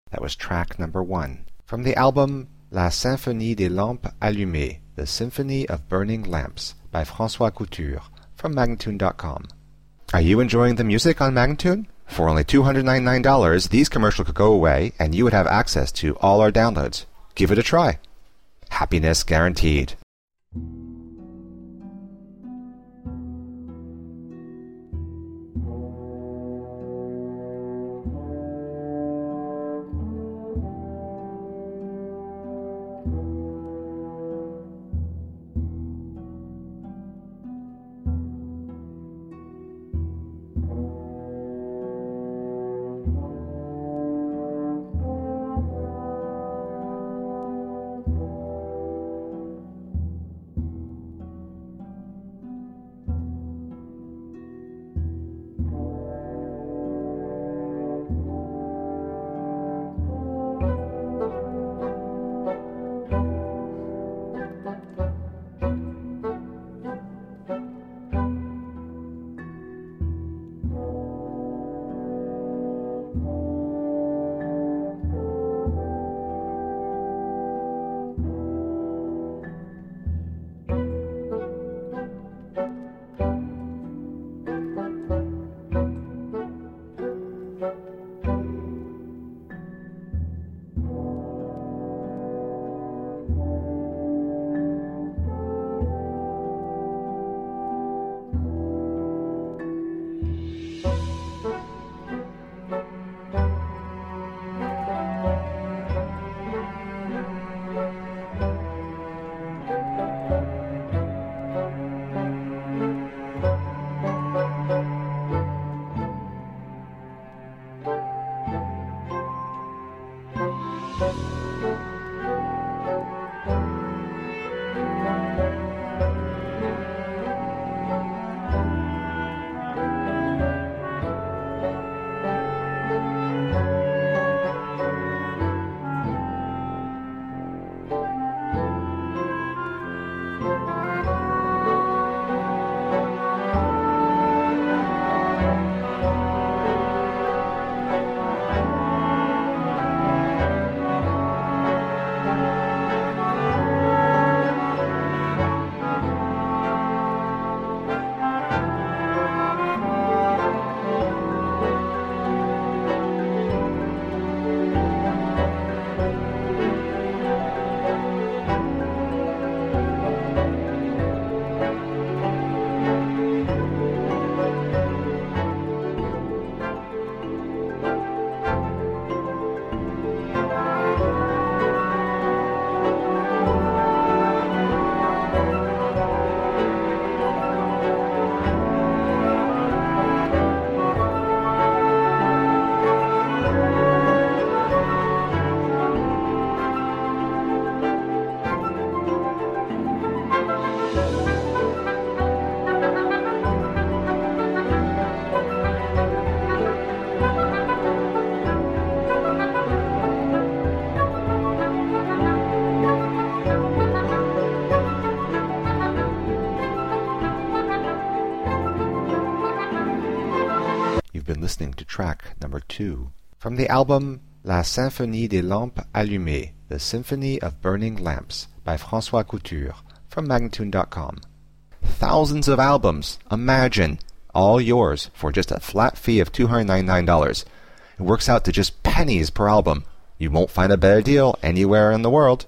That was track number 1 from the album La Symphonie des Lampes Allumées, The Symphony of Burning Lamps by François Couture from Magnatune.com. Are you enjoying the music on Magnatune? For only $299, these commercials could go away and you would have access to all our downloads. Give it a try. Happiness guaranteed. Listening to track number 2 from the album La Symphonie des Lampes Allumées, The Symphony of Burning Lamps by François Couture from Magnatune.com. Thousands of albums, imagine, all yours for just a flat fee of $299. It works out to just pennies per album. You won't find a better deal anywhere in the world.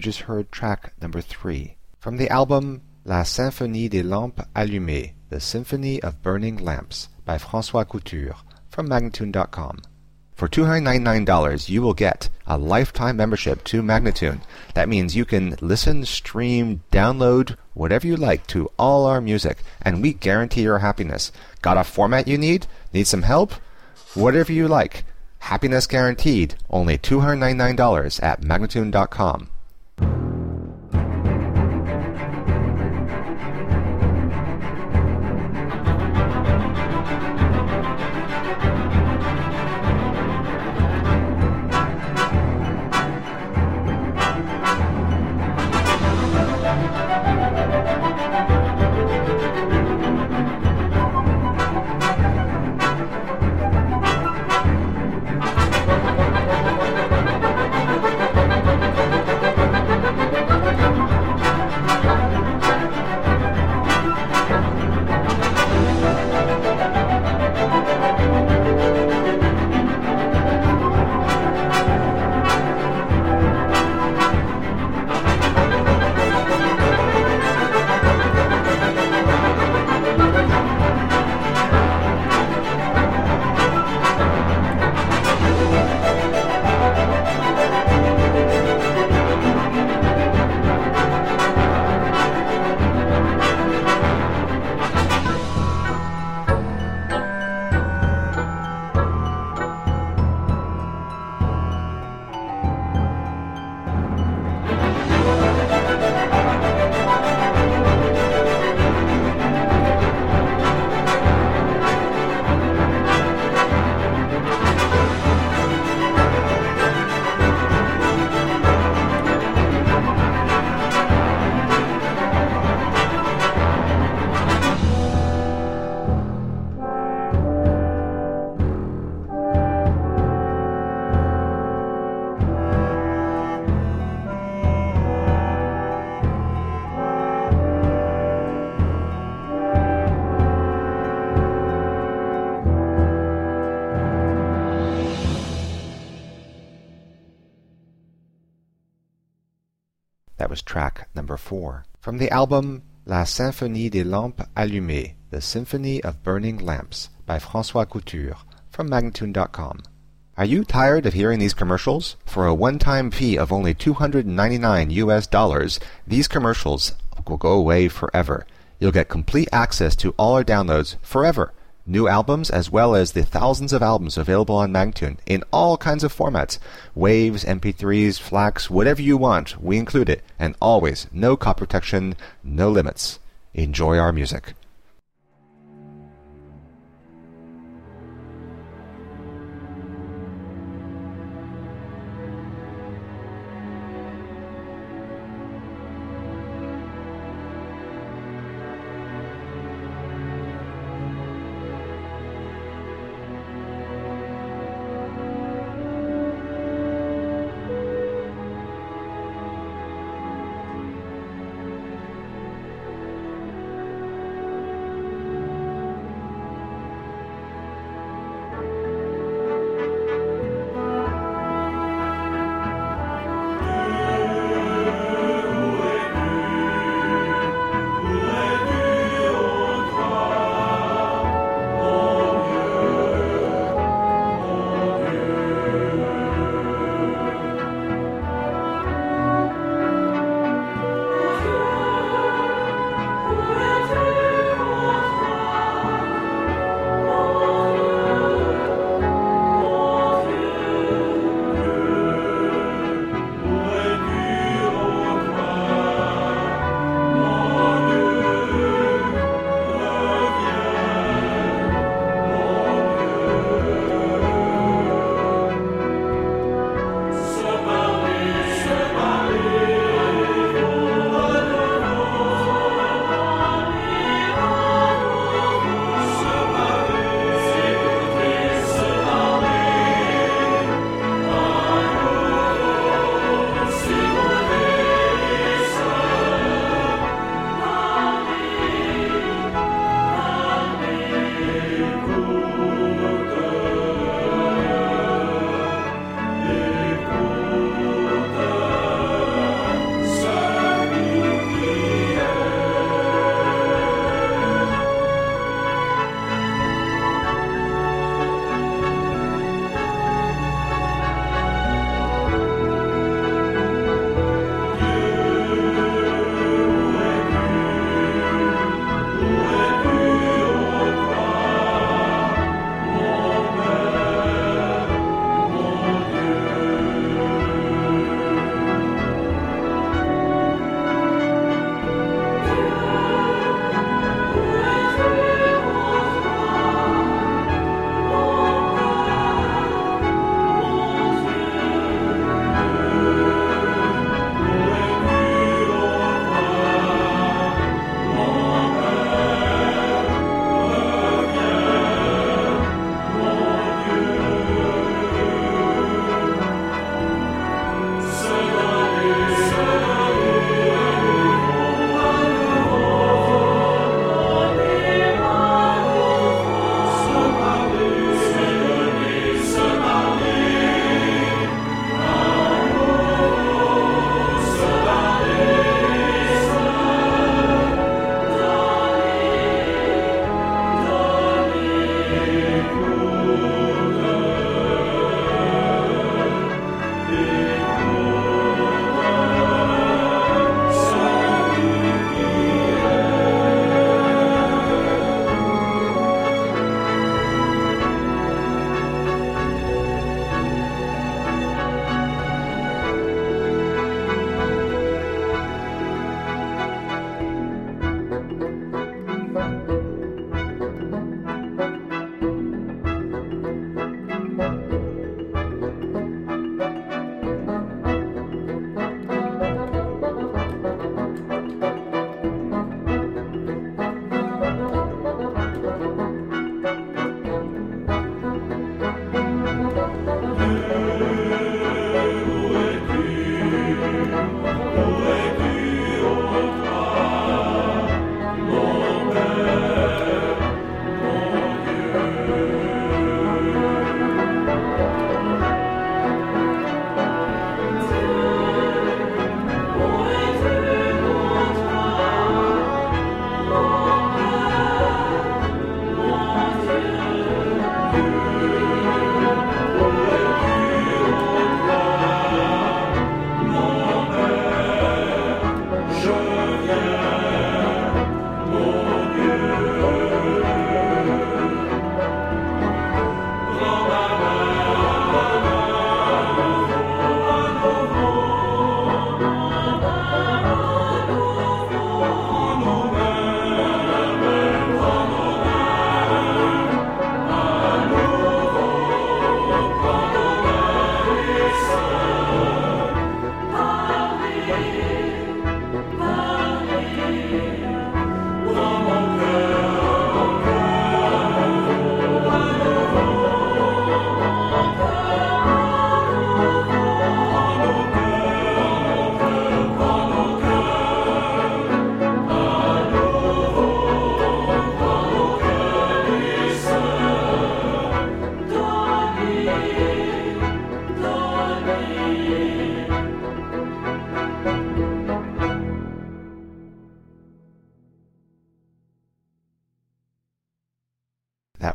You just heard track number 3 from the album La Symphonie des Lampes Allumées, The Symphony of Burning Lamps by François Couture from Magnatune.com. For $299, you will get a lifetime membership to Magnatune. That means you can listen, stream, download, whatever you like to all our music, and we guarantee your happiness. Got a format you need? Need some help? Whatever you like. Happiness guaranteed. Only $299 at Magnatune.com. That was track number 4 from the album La Symphonie des Lampes Allumées, The Symphony of Burning Lamps by François Couture from Magnatune.com. Are you tired of hearing these commercials? For a one-time fee of only $299 these commercials will go away forever. You'll get complete access to all our downloads forever. New albums as well as the thousands of albums available on Magnatune in all kinds of formats. Waves, MP3s, FLACs, whatever you want, we include it. And always, no copy protection, no limits. Enjoy our music.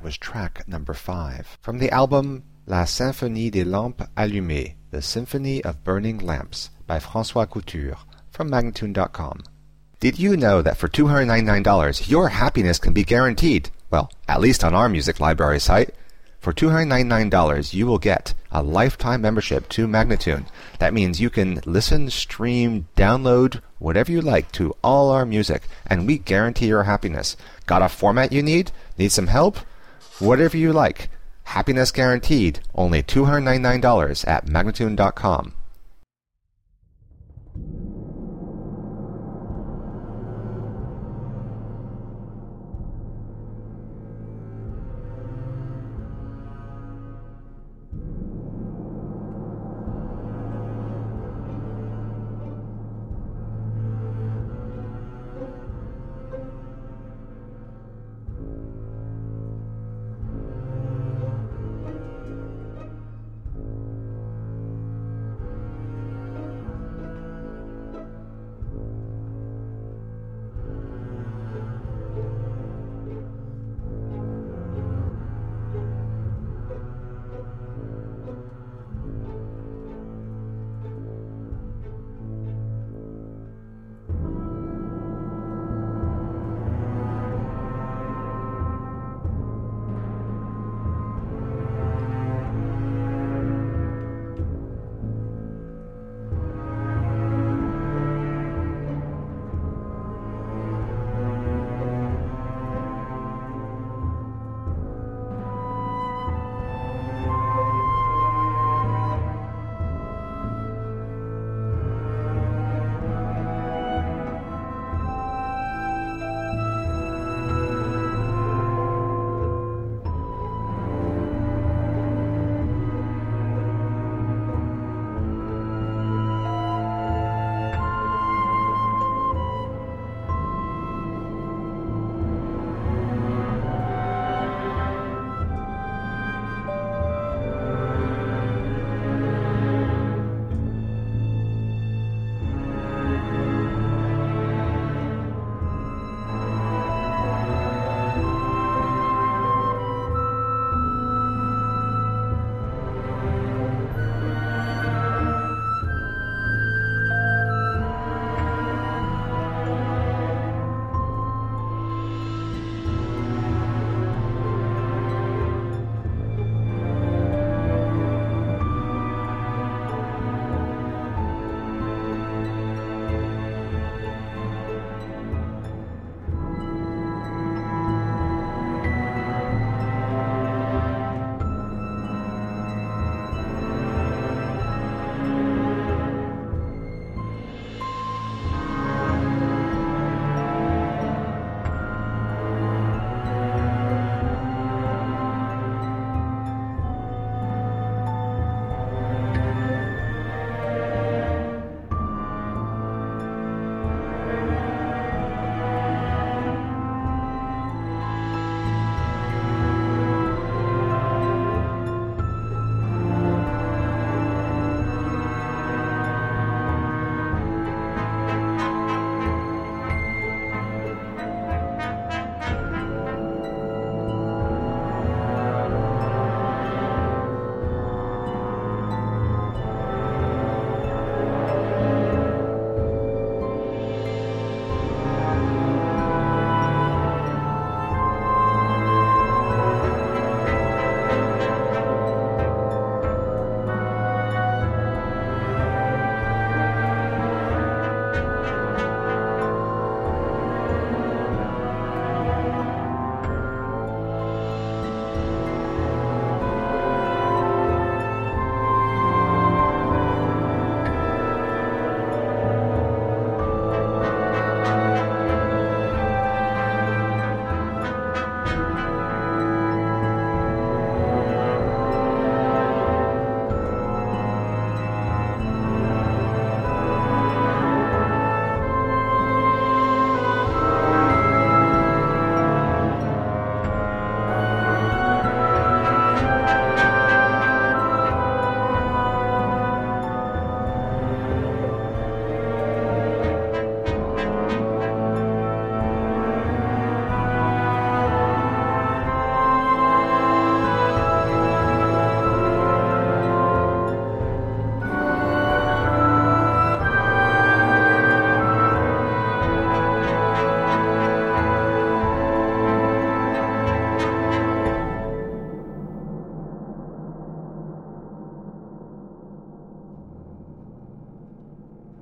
was track number 5 from the album La Symphonie des Lampes Allumées, The Symphony of Burning Lamps by François Couture from Magnatune.com. Did you know that for $299 your happiness can be guaranteed? Well, at least on our music library site. For $299 you will get a lifetime membership to Magnatune. That means you can listen, stream, download, whatever you like to all our music, and we guarantee your happiness. Got a format you need? Need some help? Whatever you like. Happiness guaranteed. Only $299 at Magnatune.com.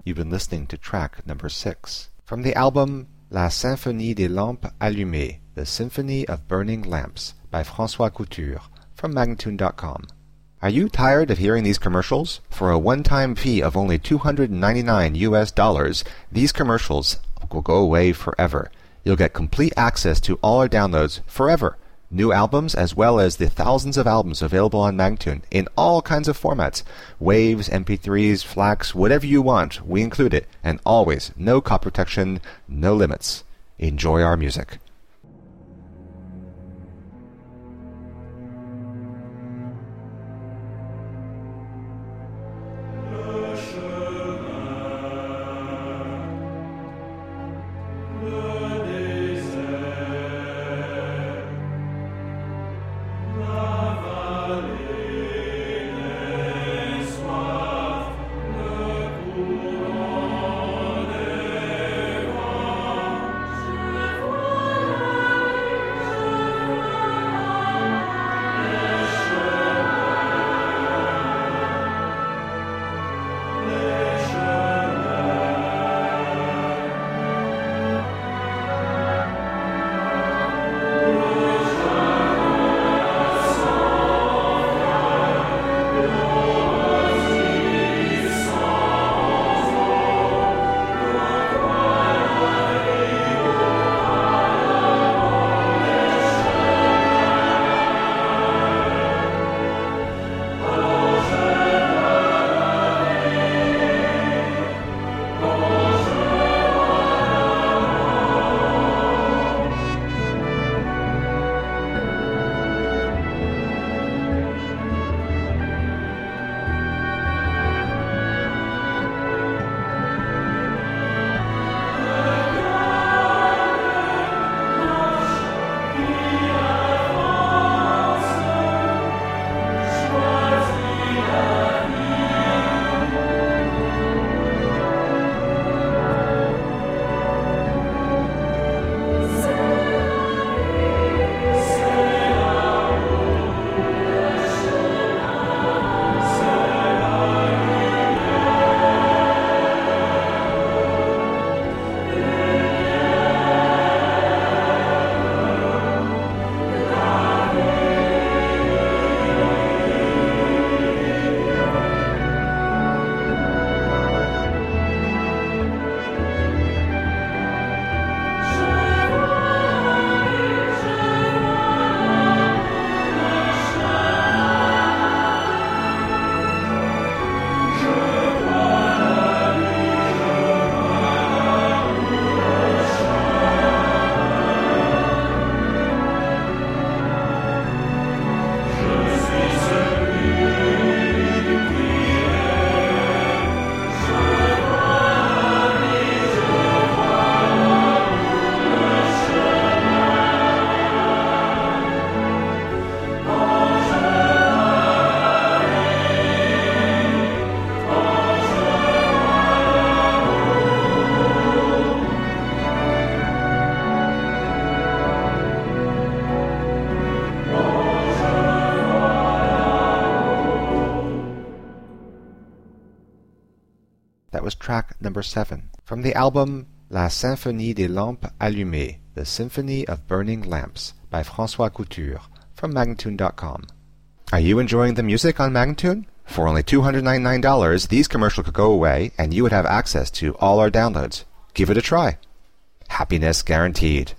You've been listening to track number 6 from the album La Symphonie des Lampes Allumées, The Symphony of Burning Lamps by François Couture from Magnatune.com. Are you tired of hearing these commercials? For a one-time fee of only $299, these commercials will go away forever. You'll get complete access to all our downloads forever. New albums as well as the thousands of albums available on Magnatune in all kinds of formats. Waves, MP3s, FLACs, whatever you want, we include it. And always, no copy protection, no limits. Enjoy our music. That was track number 7 from the album La Symphonie des Lampes Allumées, The Symphony of Burning Lamps by François Couture from Magnatune.com. Are you enjoying the music on Magnatune? For only $299, these commercials could go away and you would have access to all our downloads. Give it a try. Happiness guaranteed.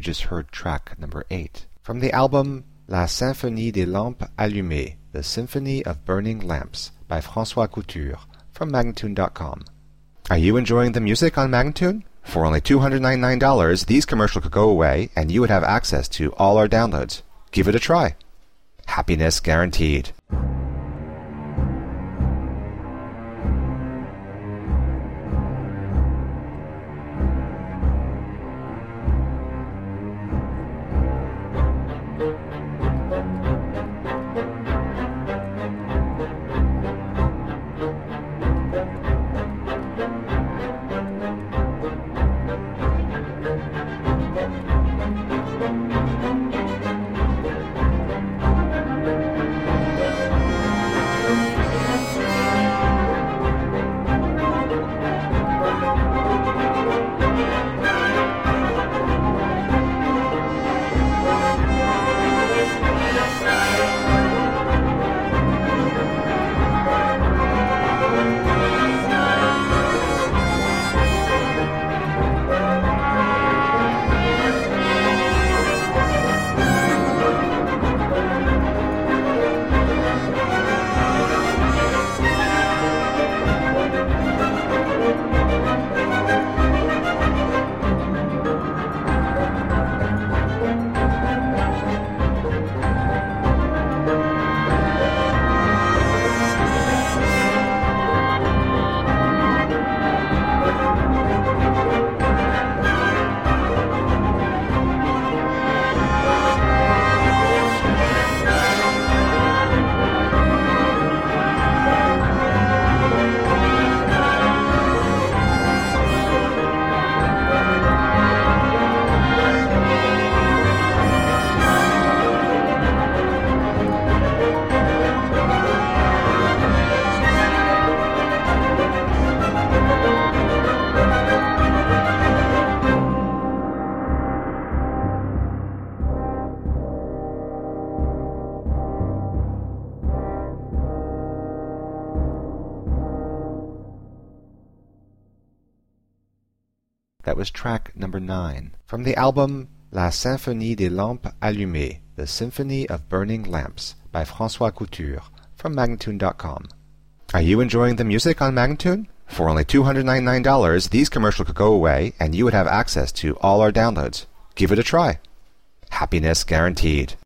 just heard track number 8 from the album La Symphonie des Lampes Allumées, The Symphony of Burning Lamps by François Couture from Magnatune.com. Are you enjoying the music on Magnatune? For only $299, these commercials could go away and you would have access to all our downloads. Give it a try. Happiness guaranteed. That was track number 9 from the album La Symphonie des Lampes Allumées, The Symphony of Burning Lamps by François Couture from Magnatune.com. Are you enjoying the music on Magnatune? For only $299, these commercials could go away and you would have access to all our downloads. Give it a try. Happiness guaranteed.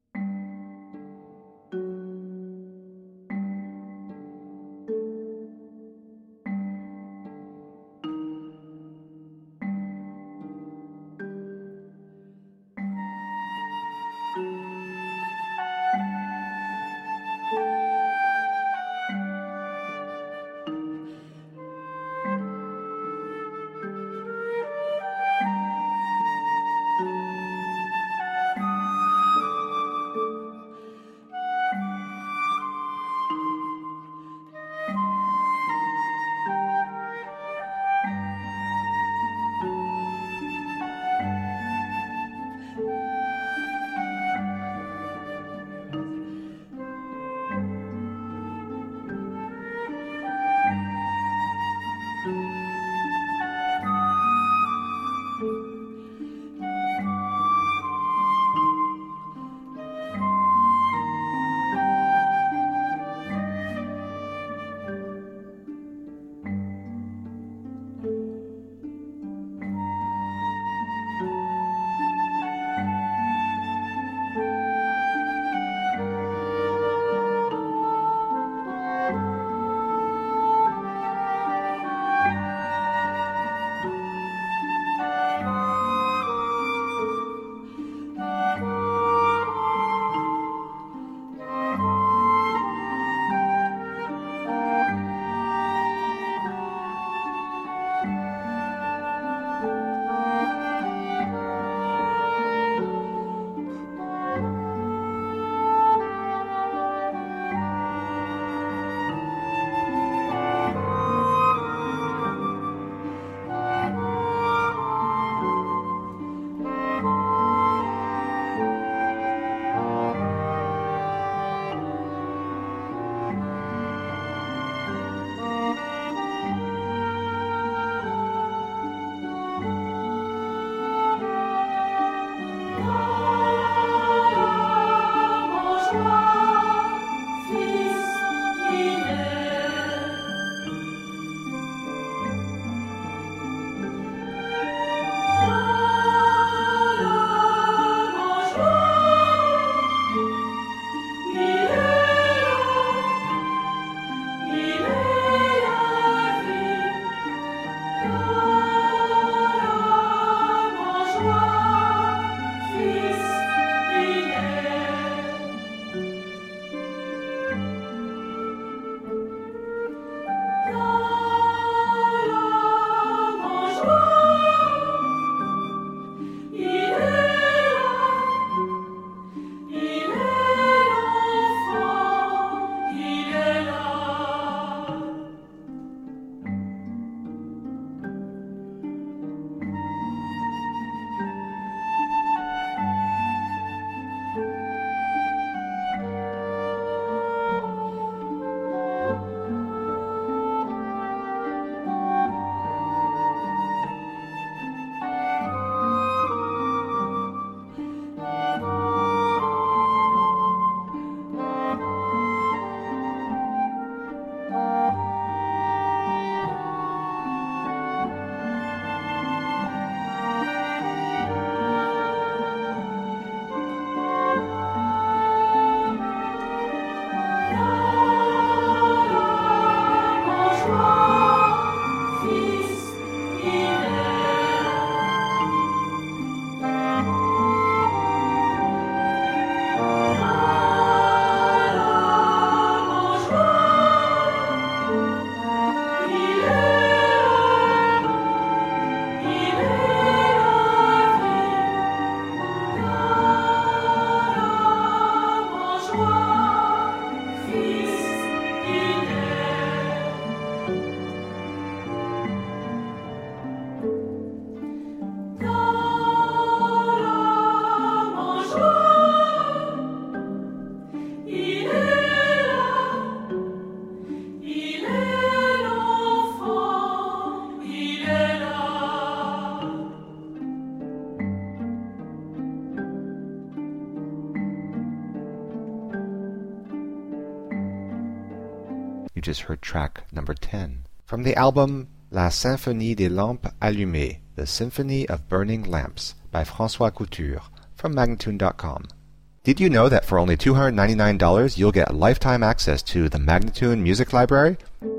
You just heard track number 10. From the album La Symphonie des Lampes Allumées, The Symphony of Burning Lamps by François Couture from Magnatune.com. Did you know that for only $299 you'll get lifetime access to the Magnatune Music Library?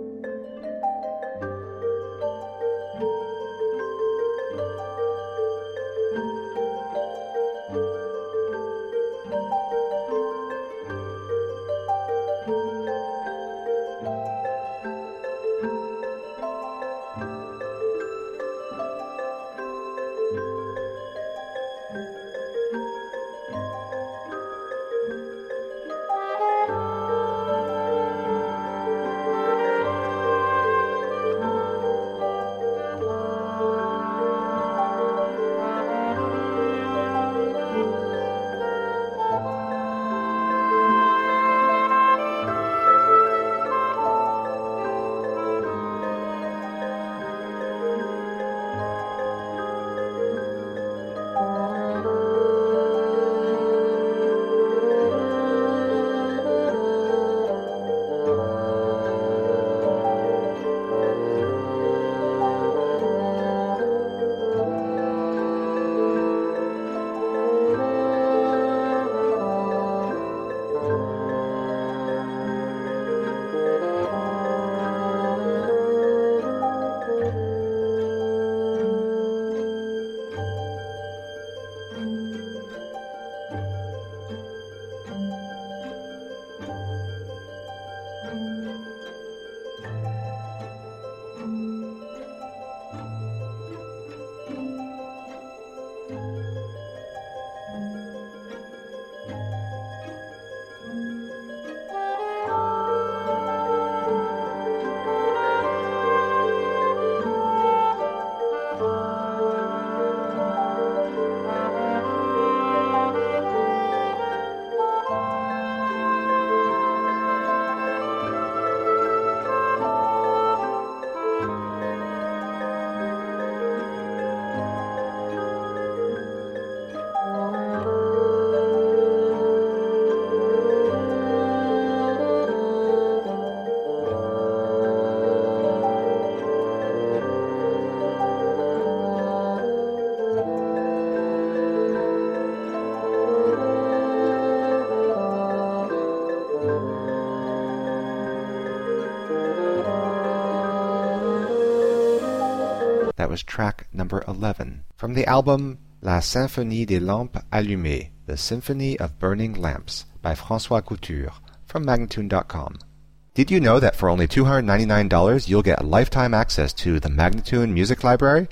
That was track number 11 from the album La Symphonie des Lampes Allumées, The Symphony of Burning Lamps by François Couture from Magnatune.com. Did you know that for only $299 you'll get lifetime access to the Magnatune Music Library?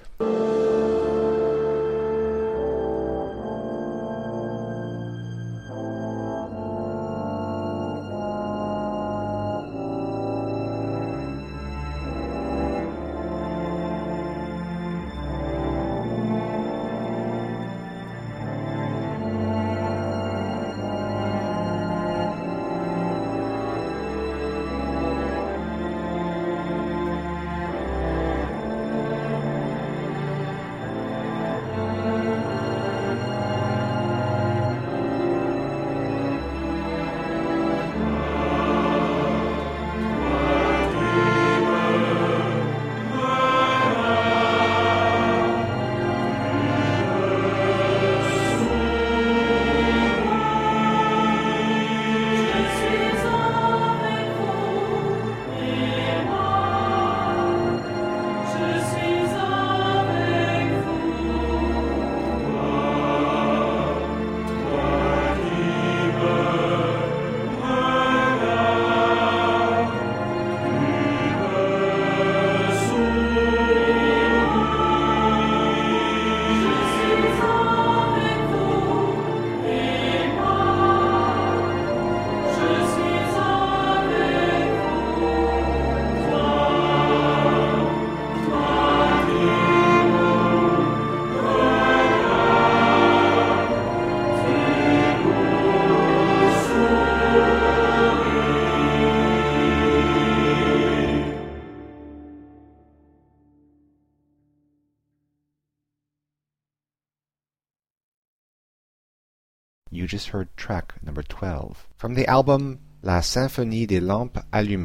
You just heard track number 12 from the album La Symphonie des Lampes Allumées,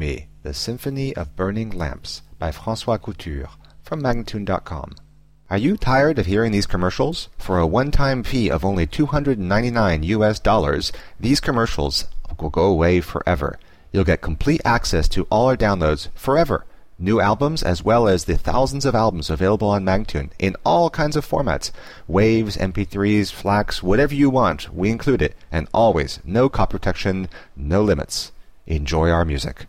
The Symphony of Burning Lamps by François Couture from Magnatune.com. Are you tired of hearing these commercials? For a one-time fee of only $299 US, these commercials will go away forever. You'll get complete access to all our downloads forever. New albums as well as the thousands of albums available on Magnatune in all kinds of formats. Waves, MP3s, FLACs, whatever you want, we include it. And always, no copy protection, no limits. Enjoy our music.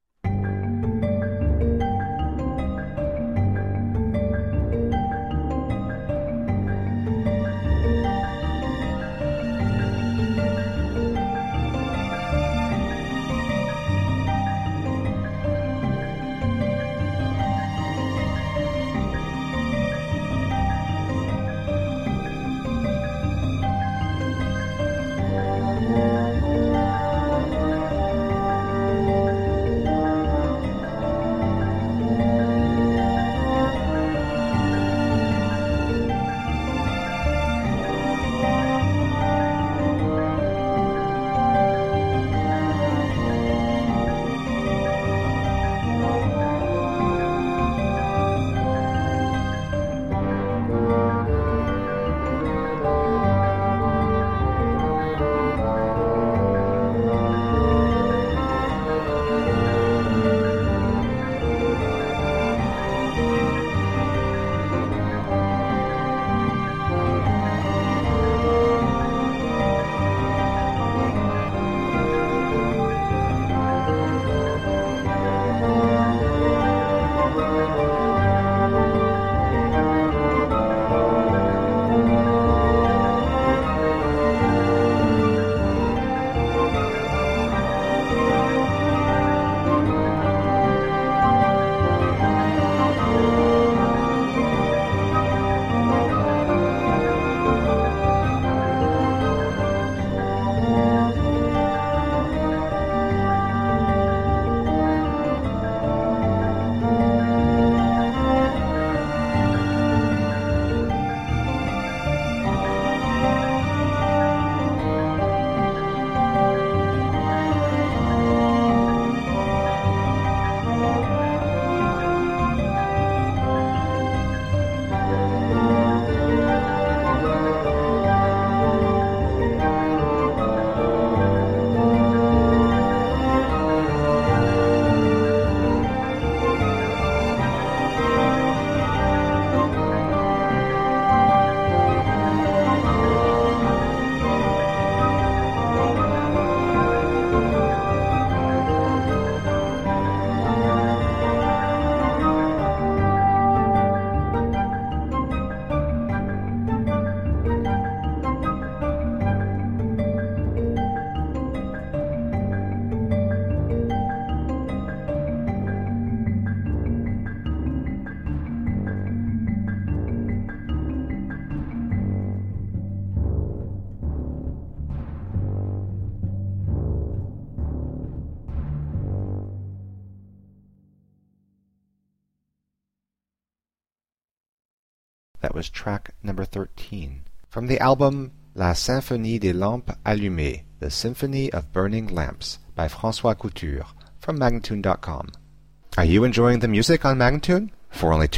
That was track number 13. From the album La Symphonie des Lampes Allumées, The Symphony of Burning Lamps by François Couture from Magnatune.com. Are you enjoying the music on Magnatune? For only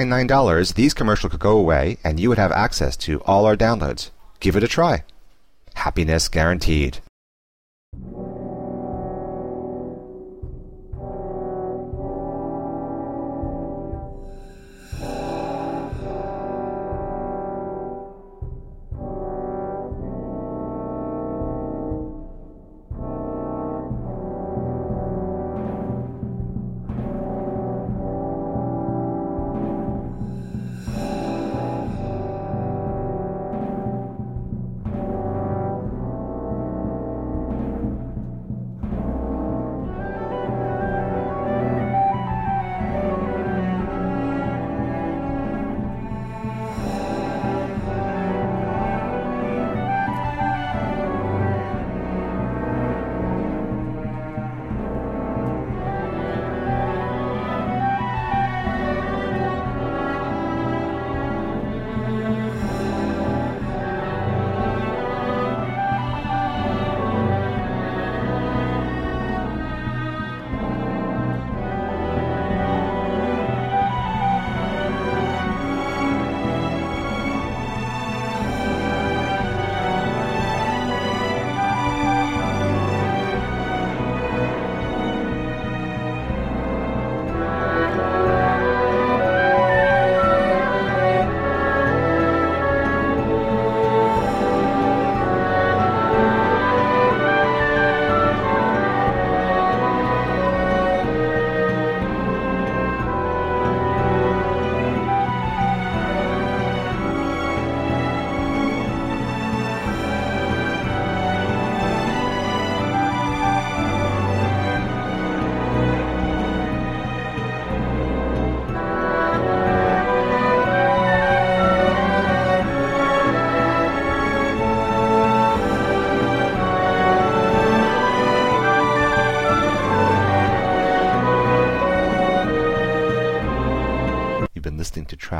$299, these commercials could go away and you would have access to all our downloads. Give it a try. Happiness guaranteed.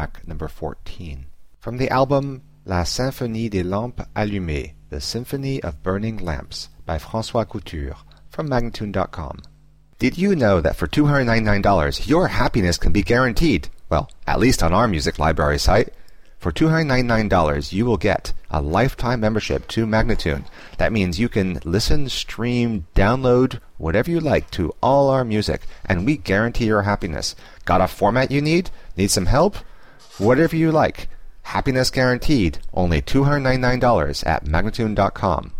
track number 14. From the album La Symphonie des Lampes Allumées, The Symphony of Burning Lamps by François Couture from Magnatune.com. Did you know that for $299 your happiness can be guaranteed? Well, at least on our music library site. For $299 you will get a lifetime membership to Magnatune. That means you can listen, stream, download, whatever you like to all our music, and we guarantee your happiness. Got a format you need? Need some help? Whatever you like. Happiness guaranteed. Only $299 at Magnatune.com.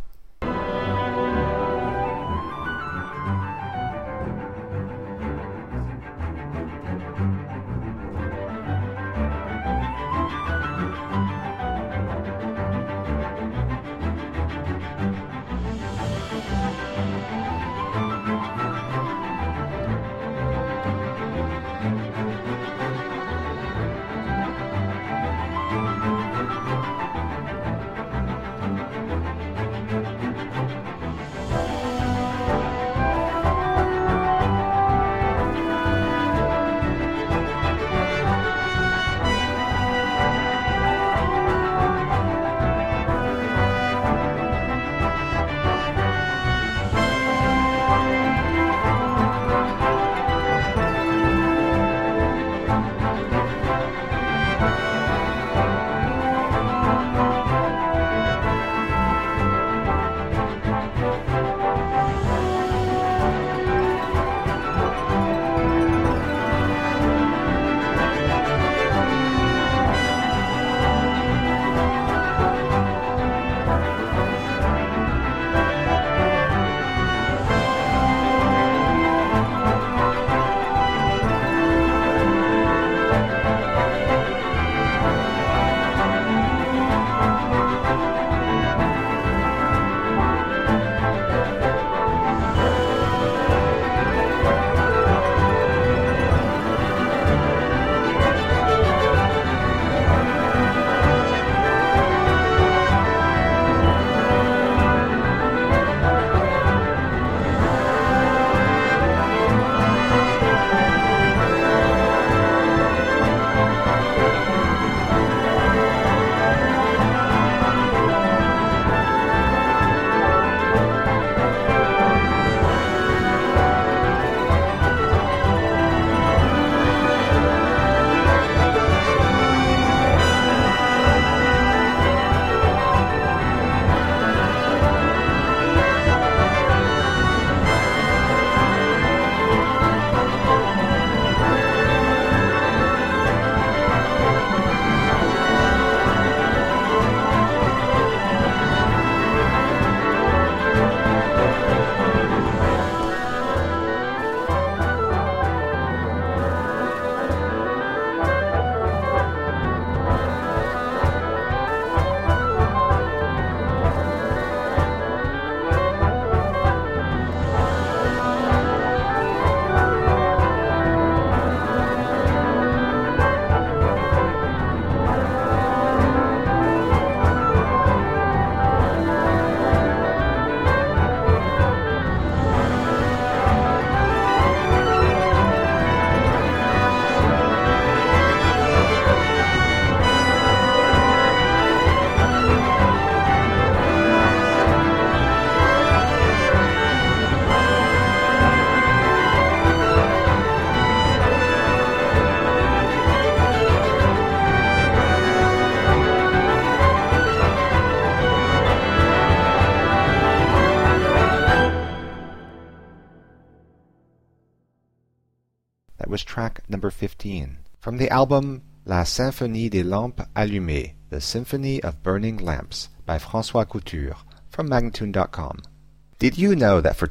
Was track number 15. From the album La Symphonie des Lampes Allumées, The Symphony of Burning Lamps by François Couture from Magnatune.com. Did you know that for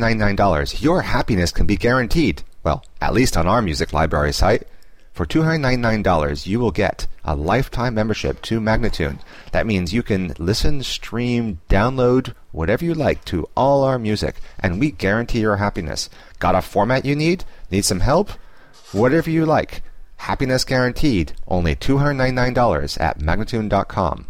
$299 your happiness can be guaranteed? Well, at least on our music library site. For $299 you will get a lifetime membership to Magnatune. That means you can listen, stream, download, whatever you like to all our music, and we guarantee your happiness. Got a format you need? Need some help? Whatever you like. Happiness guaranteed. Only $299 at Magnatune.com.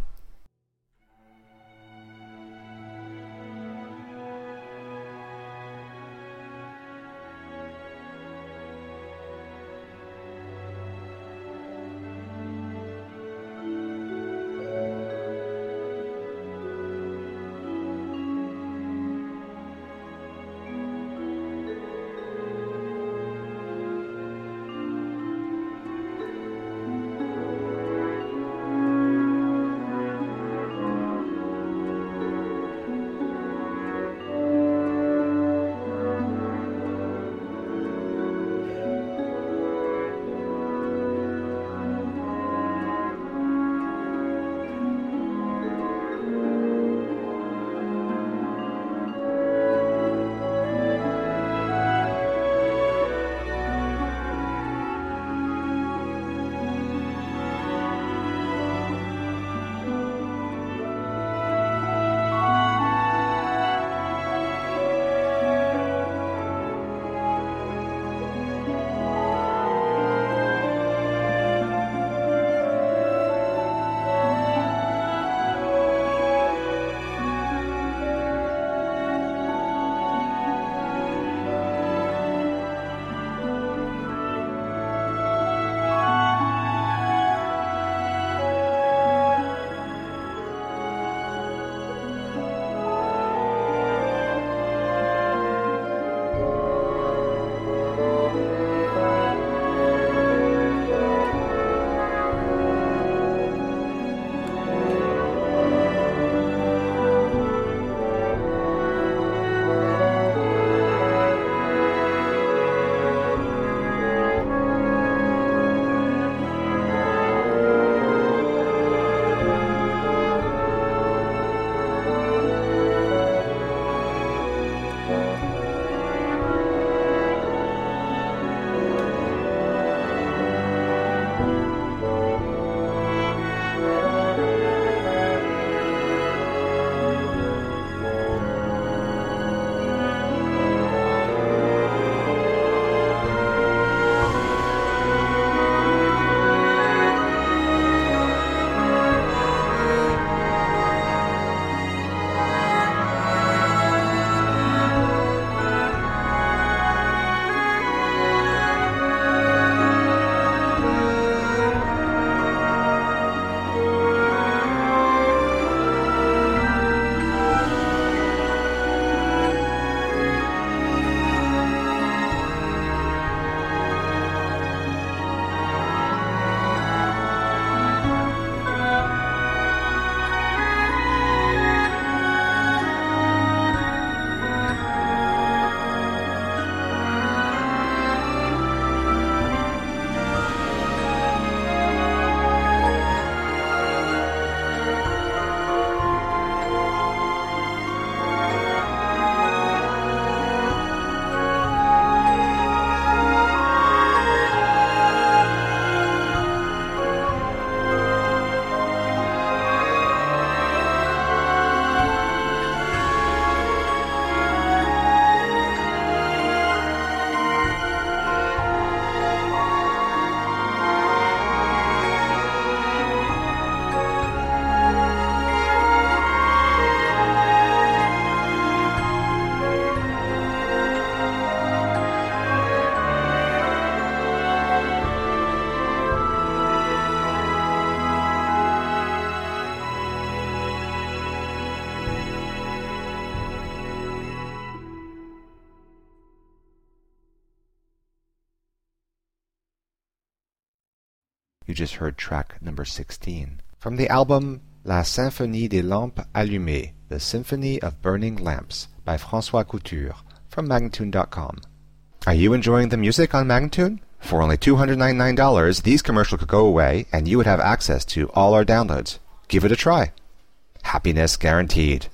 You just heard track number 16. From the album La Symphonie des Lampes Allumées, The Symphony of Burning Lamps by François Couture from Magnatune.com. Are you enjoying the music on Magnatune? For only $299, these commercials could go away and you would have access to all our downloads. Give it a try. Happiness guaranteed.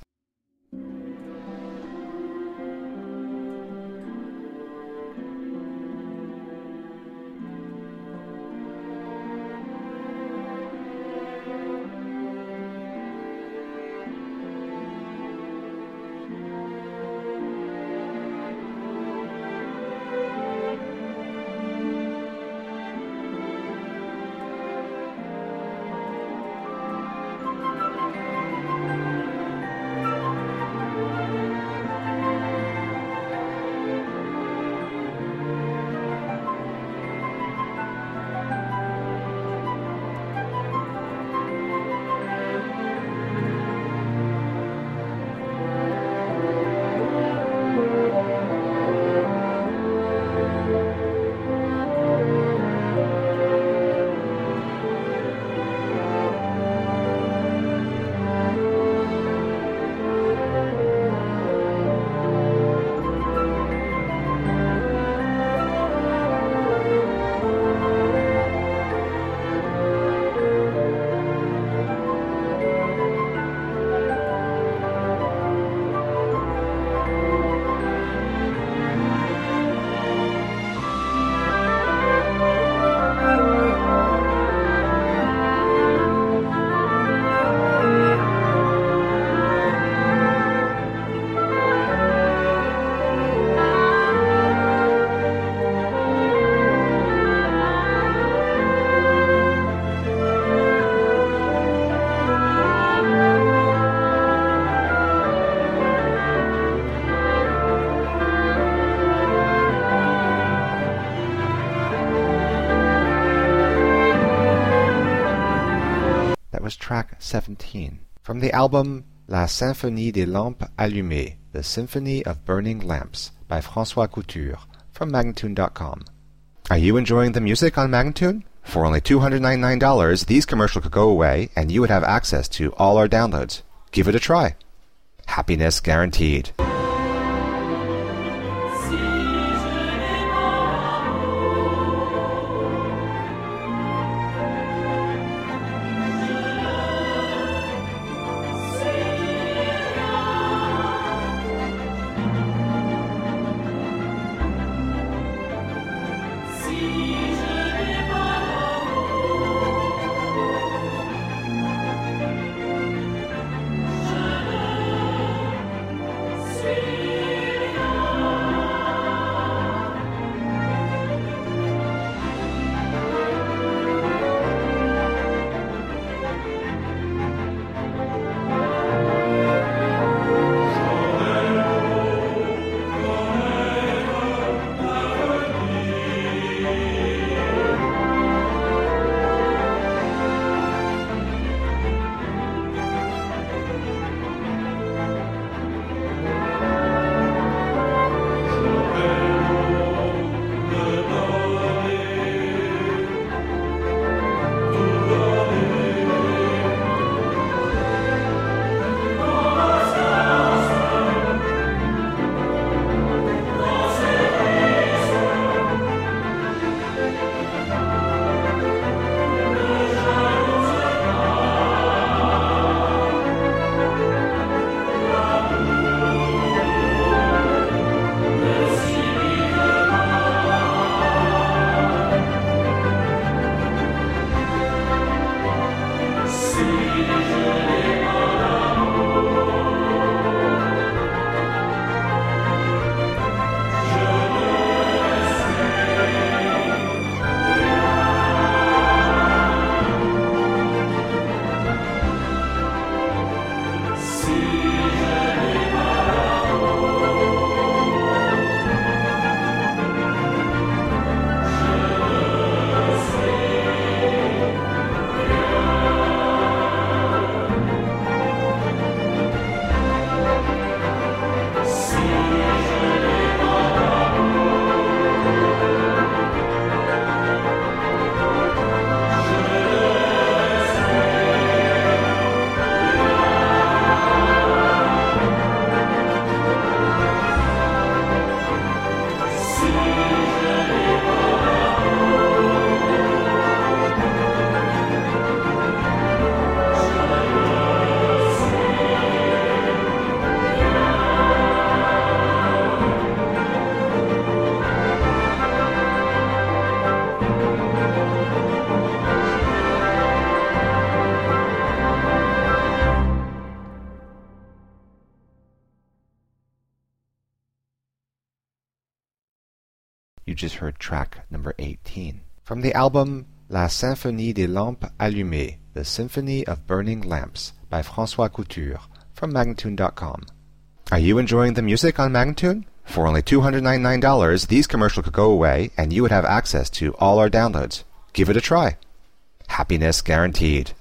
Track 17. From the album La Symphonie des Lampes Allumées, The Symphony of Burning Lamps by François Couture from Magnatune.com. Are you enjoying the music on Magnatune? For only $299, these commercials could go away and you would have access to all our downloads. Give it a try. Happiness guaranteed. You just heard track number 18. From the album La Symphonie des Lampes Allumées, The Symphony of Burning Lamps by François Couture from Magnatune.com. Are you enjoying the music on Magnatune? For only $299, these commercials could go away and you would have access to all our downloads. Give it a try. Happiness guaranteed.